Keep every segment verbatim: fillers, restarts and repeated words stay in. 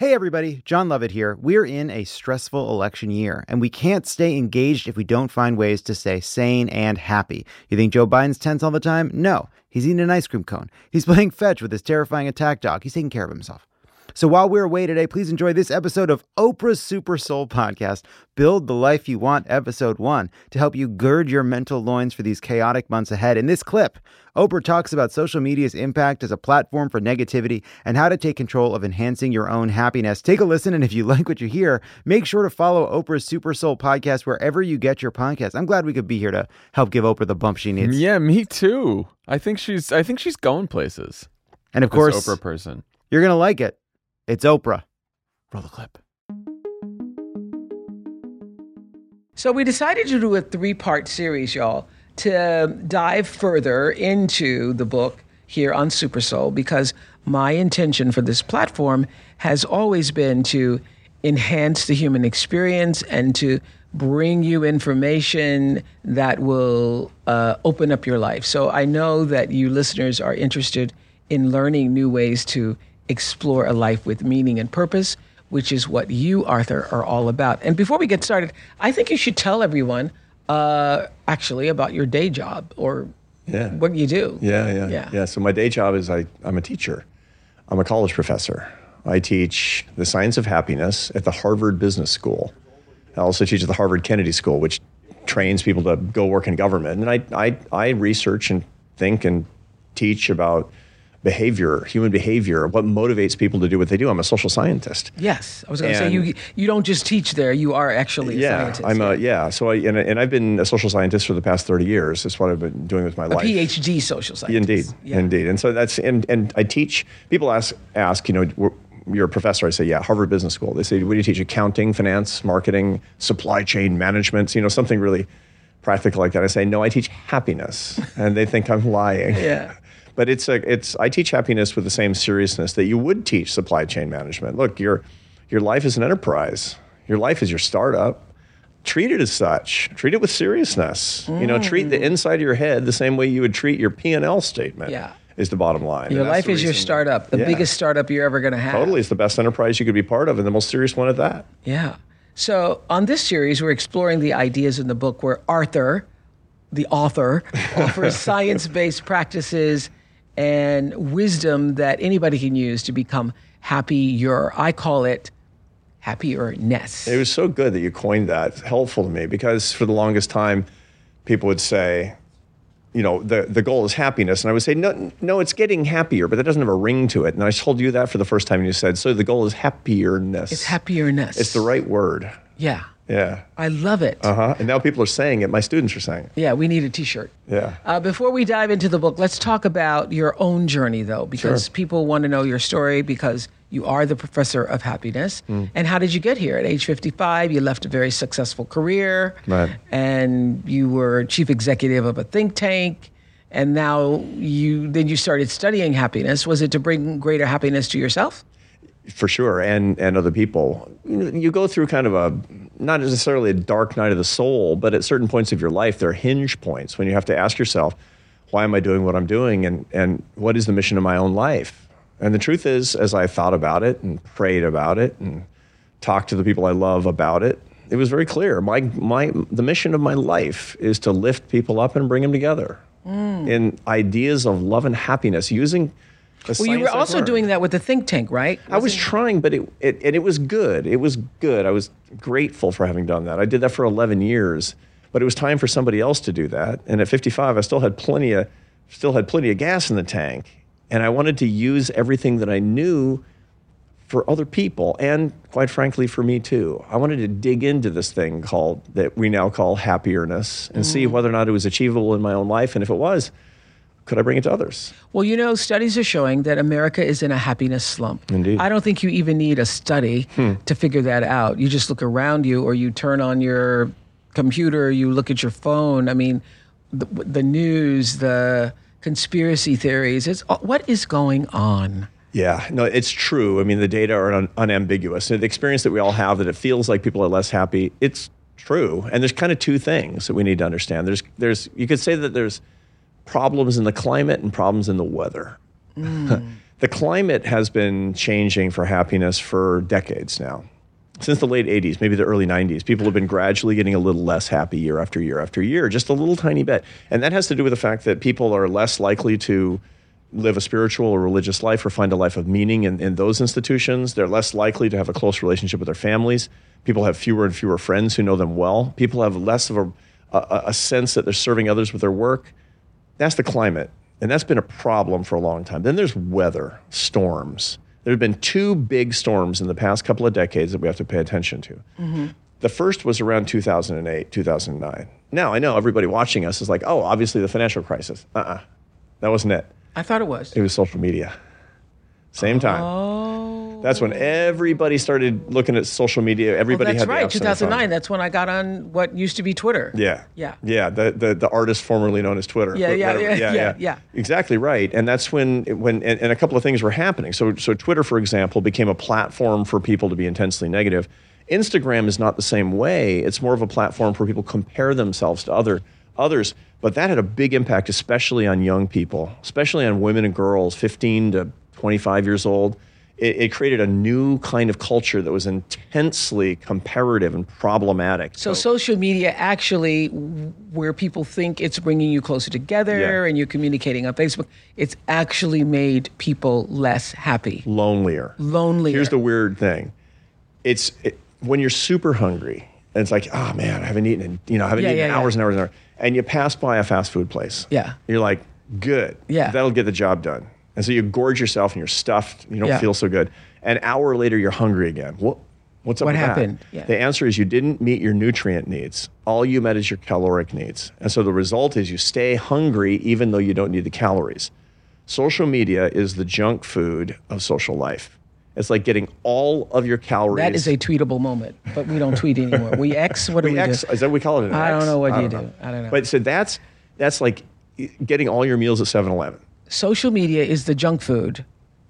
Hey everybody, John Lovett here. We're in a stressful election year, and we can't stay engaged if we don't find ways to stay sane and happy. You think Joe Biden's tense all the time? No, he's eating an ice cream cone. He's playing fetch with his terrifying attack dog. He's taking care of himself. So while we're away today, please enjoy this episode of Oprah's Super Soul Podcast, Build the Life You Want, Episode one, to help you gird your mental loins for these chaotic months ahead. In this clip, Oprah talks about social media's impact as a platform for negativity and how to take control of enhancing your own happiness. Take a listen, and if you like what you hear, make sure to follow Oprah's Super Soul Podcast wherever you get your podcast. I'm glad we could be here to help give Oprah the bump she needs. Yeah, me too. I think she's I think she's going places. And of course, Oprah person. You're going to like it. It's Oprah. Roll the clip. So we decided to do a three-part series, y'all, to dive further into the book here on Super Soul, because my intention for this platform has always been to enhance the human experience and to bring you information that will uh, open up your life. So I know that you listeners are interested in learning new ways to explore a life with meaning and purpose, which is what you, Arthur, are all about. And before we get started, I think you should tell everyone uh, actually about your day job or yeah. what you do. Yeah, yeah, yeah. Yeah. So my day job is I, I'm a teacher. I'm a college professor. I teach the science of happiness at the Harvard Business School. I also teach at the Harvard Kennedy School, which trains people to go work in government. And I, I, I research and think and teach about behavior, human behavior, what motivates people to do what they do. I'm a social scientist. Yes, I was going to say you you don't just teach there; you are actually a yeah, scientist. I'm yeah, a yeah. So I and, and I've been a social scientist for the past thirty years. That's what I've been doing with my a life. PhD social scientist. Indeed, yeah. indeed. And so that's and and I teach. People ask ask you know. You're a professor. I say, yeah, Harvard Business School. They say, what do you teach? Accounting, finance, marketing, supply chain management, you know, something really practical like that. I say, no, I teach happiness. And they think I'm lying. Yeah. But it's a, it's I teach happiness with the same seriousness that you would teach supply chain management. Look, your your life is an enterprise. Your life is your startup. Treat it as such. Treat it with seriousness. Mm. You know, treat the inside of your head the same way you would treat your P and L statement. Yeah. Is the bottom line. Your life is your startup, the yeah. biggest startup you're ever going to have. Totally. It's the best enterprise you could be part of and the most serious one at that. Yeah. So on this series, we're exploring the ideas in the book where Arthur, the author, offers science-based practices and wisdom that anybody can use to become happier. I call it happier-ness. It was so good that you coined that. It's helpful to me because for the longest time, people would say, you know, the, the goal is happiness. And I would say, no, no, it's getting happier, but that doesn't have a ring to it. And I told you that for the first time and you said, so the goal is happier-ness. It's happier-ness. It's the right word. Yeah. Yeah. I love it. Uh-huh. And now people are saying it. My students are saying it. Yeah, we need a t-shirt. Yeah. Uh, before we dive into the book, let's talk about your own journey, though, because Sure. people want to know your story because you are the professor of happiness. Mm. And how did you get here? At age fifty-five, you left a very successful career. Right. And you were chief executive of a think tank. And now you then you started studying happiness. Was it to bring greater happiness to yourself? For sure, and and other people. You go through kind of a, not necessarily a dark night of the soul, but at certain points of your life, there are hinge points when you have to ask yourself, why am I doing what I'm doing, and, and what is the mission of my own life? And the truth is, as I thought about it and prayed about it and talked to the people I love about it, it was very clear. My my the mission of my life is to lift people up and bring them together mm. in ideas of love and happiness using. Well, you were also doing that with the think tank, right? I was trying, but it, it and it was good. It was good. I was grateful for having done that. I did that for eleven years, but it was time for somebody else to do that. And at fifty-five, I still had plenty of still had plenty of gas in the tank, and I wanted to use everything that I knew for other people, and quite frankly, for me too. I wanted to dig into this thing called that we now call happier-ness and mm. see whether or not it was achievable in my own life, and if it was, could I bring it to others? Well, you know, studies are showing that America is in a happiness slump. Indeed. I don't think you even need a study hmm. to figure that out. You just look around you, or you turn on your computer, you look at your phone. I mean, the, the news, the conspiracy theories, it's what is going on? Yeah, no, it's true. I mean, the data are un- unambiguous. The experience that we all have that it feels like people are less happy, it's true. And there's kind of two things that we need to understand. There's, there's, you could say that there's problems in the climate and problems in the weather. Mm. The climate has been changing for happiness for decades now. Since the late eighties, maybe the early nineties, people have been gradually getting a little less happy year after year after year, just a little tiny bit. And that has to do with the fact that people are less likely to live a spiritual or religious life or find a life of meaning in, in those institutions. They're less likely to have a close relationship with their families. People have fewer and fewer friends who know them well. People have less of a, a, a sense that they're serving others with their work. That's the climate. And that's been a problem for a long time. Then there's weather, storms. There have been two big storms in the past couple of decades that we have to pay attention to. Mm-hmm. The first was around two thousand eight, two thousand nine. Now, I know everybody watching us is like, oh, obviously the financial crisis. Uh-uh. That wasn't it. I thought it was. It was social media. Same time. Oh. That's when everybody started looking at social media. Everybody well, that's had the right. apps two on their thousand nine. phone. That's when I got on what used to be Twitter. Yeah. Yeah. Yeah. The, the the artist formerly known as Twitter. Yeah, But yeah, whatever. yeah, yeah, yeah. Exactly right. And that's when when and, and a couple of things were happening. So so Twitter, for example, became a platform for people to be intensely negative. Instagram is not the same way. It's more of a platform for people to compare themselves to other others. But that had a big impact, especially on young people, especially on women and girls, fifteen to twenty-five years old. It, it created a new kind of culture that was intensely comparative and problematic. So social media actually, where people think it's bringing you closer together Yeah. and you're communicating on Facebook, it's actually made people less happy, lonelier. lonelier. Here's the weird thing. It's it, when you're super hungry and it's like, oh man, I haven't eaten in, you know, I haven't Yeah, eaten yeah, in yeah. hours and hours and hours. And you pass by a fast food place. Yeah. You're like, good. Yeah. That'll get the job done. And so you gorge yourself and you're stuffed. You don't Yeah. feel so good. An hour later, you're hungry again. What? What's up What with that? happened? Yeah. The answer is you didn't meet your nutrient needs. All you met is your caloric needs. And so the result is you stay hungry even though you don't need the calories. Social media is the junk food of social life. It's like getting all of your calories. That is a tweetable moment, but we don't tweet anymore. We X, what do we, we X, do? is that what we call it? An I X? don't know what I you don't do. know. I don't know. But so that's that's like getting all your meals at seven eleven Social media is the junk food.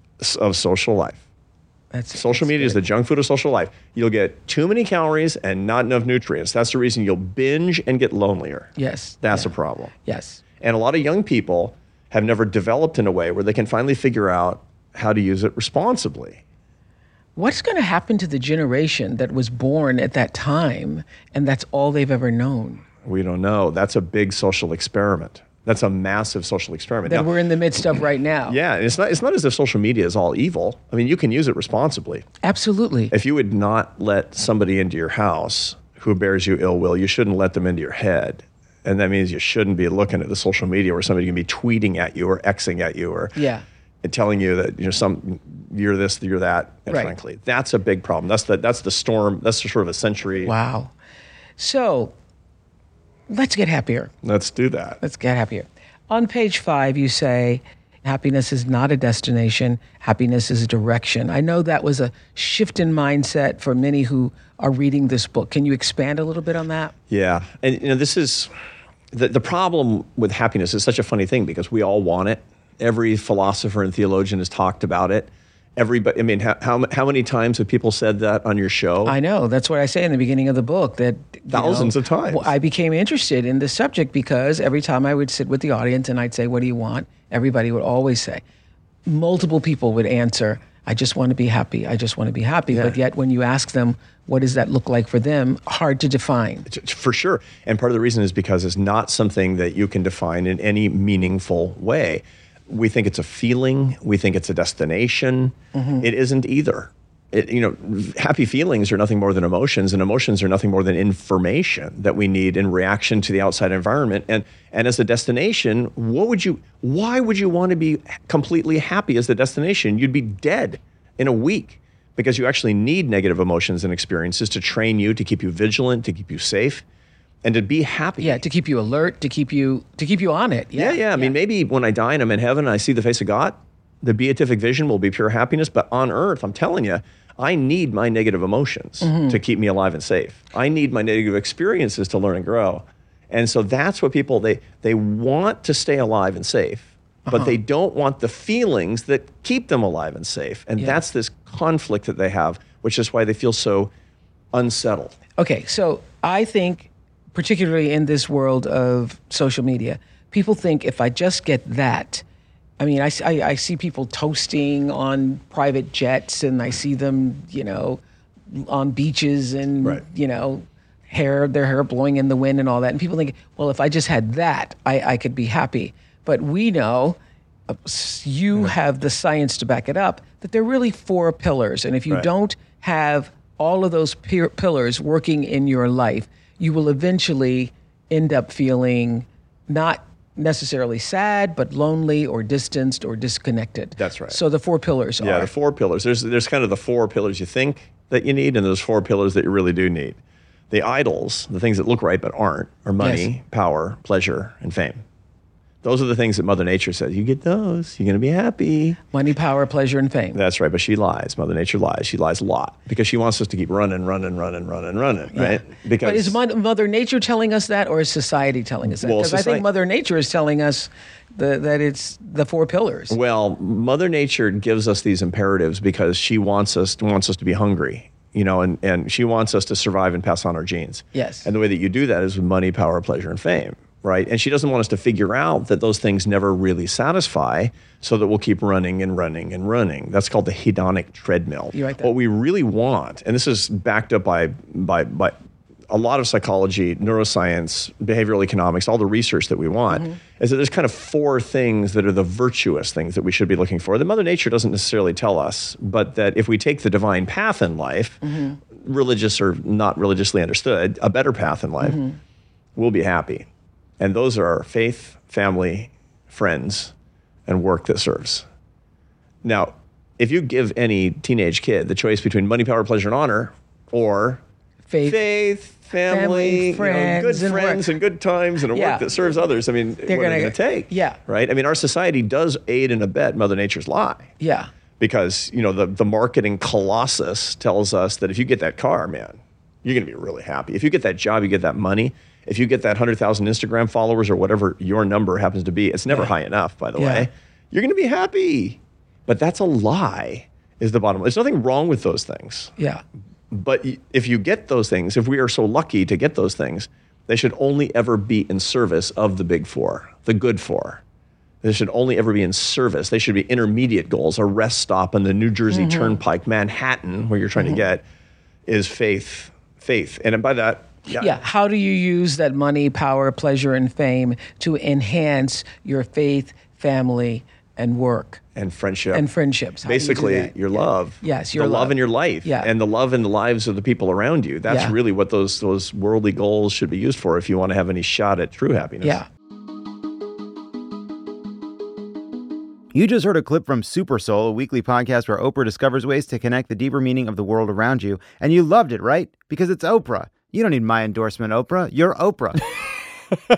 of social life. That's Social that's media is the good. junk food of social life. You'll get too many calories and not enough nutrients. That's the reason you'll binge and get lonelier. Yes. That's yeah. a problem. Yes. And a lot of young people have never developed in a way where they can finally figure out how to use it responsibly. What's going to happen to the generation that was born at that time and that's all they've ever known? We don't know. That's a big social experiment. That's a massive social experiment. That Now, we're in the midst of right now. yeah, and it's not, it's not as if social media is all evil. I mean, you can use it responsibly. Absolutely. If you would not let somebody into your house who bears you ill will, you shouldn't let them into your head. And that means you shouldn't be looking at the social media where somebody can be tweeting at you or Xing at you or Yeah. telling you that you know some you're this, you're that. And Right. frankly, that's a big problem. That's the that's the storm. That's the sort of a century. Wow. So let's get happier. Let's do that. Let's get happier. On page five, you say, happiness is not a destination. Happiness is a direction. I know that was a shift in mindset for many who are reading this book. Can you expand a little bit on that? Yeah, and you know this is the the problem with happiness is such a funny thing because we all want it. Every philosopher and theologian has talked about it. Everybody, I mean, how, how how many times have people said that on your show? I know. That's what I say in the beginning of the book. That you Thousands know, of times. I became interested in this subject because every time I would sit with the audience and I'd say, "What do you want?" Everybody would always say, multiple people would answer, "I just want to be happy. I just want to be happy." Yeah. But yet, when you ask them, what does that look like for them? Hard to define. For sure. And part of the reason is because it's not something that you can define in any meaningful way. We think it's a feeling. We think it's a destination. Mm-hmm. It isn't either. It, you know, happy feelings are nothing more than emotions, and emotions are nothing more than information that we need in reaction to the outside environment. And and as a destination, what would you? Why would you want to be completely happy as the destination? You'd be dead in a week because you actually need negative emotions and experiences to train you, to keep you vigilant, to keep you safe, and to be happy. Yeah, to keep you alert, to keep you to keep you on it. Yeah, yeah. I mean, maybe when I die and I'm in heaven and I see the face of God, the beatific vision will be pure happiness. But on earth, I'm telling you, I need my negative emotions Mm-hmm. to keep me alive and safe. I need my negative experiences to learn and grow. And so that's what people, they, they want to stay alive and safe, but Uh-huh. they don't want the feelings that keep them alive and safe. And Yeah. that's this conflict that they have, which is why they feel so unsettled. Okay, so I think, particularly in this world of social media, people think if I just get that, I mean, I, s- I- I see people toasting on private jets, and I see them, you know, on beaches and, Right. you know, hair, their hair blowing in the wind and all that. And people think, well, if I just had that, I, I could be happy. But we know, uh, s- you have the science to back it up, that there are really four pillars. And if you Right. don't have all of those peer pillars working in your life, you will eventually end up feeling not necessarily sad, but lonely or distanced or disconnected. That's right. So the four pillars Yeah, are. the four pillars. There's there's kind of the four pillars you think that you need, and there's four pillars that you really do need. The idols, the things that look right but aren't, are money, Yes. power, pleasure, and fame. Those are the things that Mother Nature says. You get those, you're going to be happy. Money, power, pleasure, and fame. That's right, but she lies. Mother Nature lies. She lies a lot because she wants us to keep running, running, running, running, running, right? Because But is Mo- Mother Nature telling us that, or is society telling us that? Well, Because I society- think Mother Nature is telling us the, that it's the four pillars. Well, Mother Nature gives us these imperatives because she wants us wants us to be hungry, you know, and, and she wants us to survive and pass on our genes. Yes. And the way that you do that is with money, power, pleasure, and fame, right? And she doesn't want us to figure out that those things never really satisfy, so that we'll keep running and running and running. That's called the hedonic treadmill. You like that? What we really want, and this is backed up by by by a lot of psychology, neuroscience, behavioral economics, all the research that we want, Mm-hmm. is that there's kind of four things that are the virtuous things that we should be looking for. That Mother Nature doesn't necessarily tell us, but that if we take the divine path in life, Mm-hmm. religious or not religiously understood, a better path in life, Mm-hmm. we'll be happy. And those are our faith, family, friends, and work that serves. Now, if you give any teenage kid the choice between money, power, pleasure, and honor, or Faith. faith, family, Family, you know, friends, good and work. friends and good times and a Yeah. work that serves others. I mean, They're what are gonna- they going to take? yeah. Right? I mean, our society does aid and abet Mother Nature's lie. Yeah. Because, you know, the, the marketing colossus tells us that if you get that car, man, you're going to be really happy. If you get that job, you get that money. If you get that one hundred thousand Instagram followers or whatever your number happens to be, it's never Yeah. high enough, by the Yeah. way, you're going to be happy. But that's a lie, is the bottom line. There's nothing wrong with those things. Yeah. But y- if you get those things, if we are so lucky to get those things, they should only ever be in service of the big four, the good four. They should only ever be in service. They should be intermediate goals. A rest stop on the New Jersey Turnpike, Manhattan, where you're trying to get, is faith, faith. And by that, yeah, Yeah. How do you use that money, power, pleasure, and fame to enhance your faith, family, and work and friendship. and friendships? How do you do Basically, that? your Yeah. love. Yes, your the love. love. in your life. Yeah. And the love in the lives of the people around you. That's Yeah. really what those those worldly goals should be used for if you want to have any shot at true happiness. Yeah. You just heard a clip from Super Soul, a weekly podcast where Oprah discovers ways to connect the deeper meaning of the world around you. And you loved it, right? Because it's Oprah. You don't need my endorsement, Oprah. You're Oprah.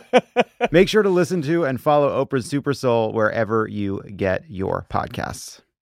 Make sure to listen to and follow Oprah's Super Soul wherever you get your podcasts.